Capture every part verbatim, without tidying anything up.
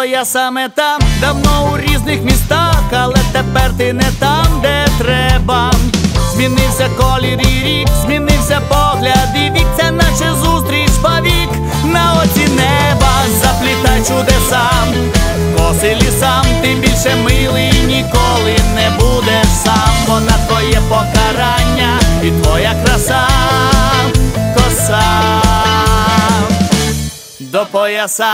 пояса мета. Давно у різних містах, але тепер ти не там, де треба. Змінився колір і рік, змінився погляд і вік. Це наче зустріч повік на оці неба. Заплітай чудеса, коси лісам, тим більше милий, ніколи не будеш сам. Вона твоє покарання і твоя краса, коса до пояса.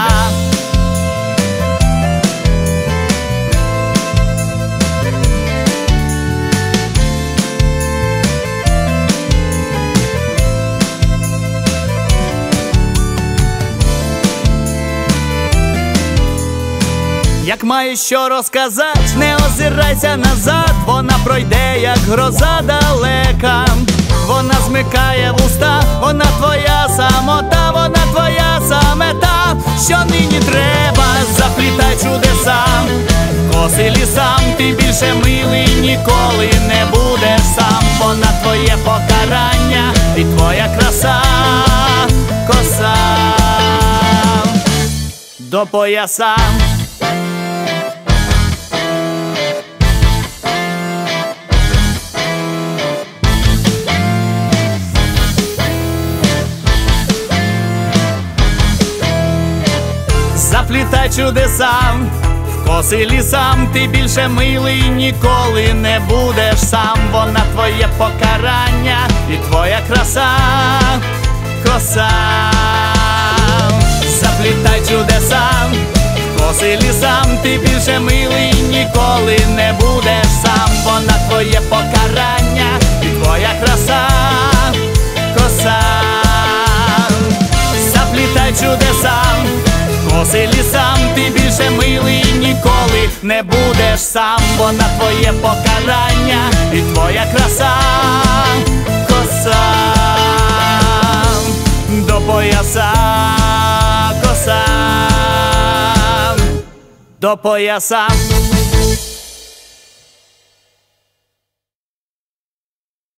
Як маєш що розказати, не озирайся назад. Вона пройде, як гроза далека. Вона змикає вуста, вона твоя самота, вона твоя самета, що нині треба. Заплітай чудеса, коси лісам, ти більше милий, ніколи не будеш сам. Вона твоє покарання і твоя краса, коса до пояса. Заплітай чудеса, в коси лісам, ти більше милий, ніколи не будеш сам. Вона твоє покарання і твоя краса, коса. Заплітай чудеса, в коси лісам, ти більше милий, ніколи не будеш сам. Вона твоє покарання і твоя краса, коса. Заплітай чудеса, коси лісам, ти більше милий, ніколи не будеш сам. Вона твоє покарання і твоя краса, коса до пояса, коса до пояса.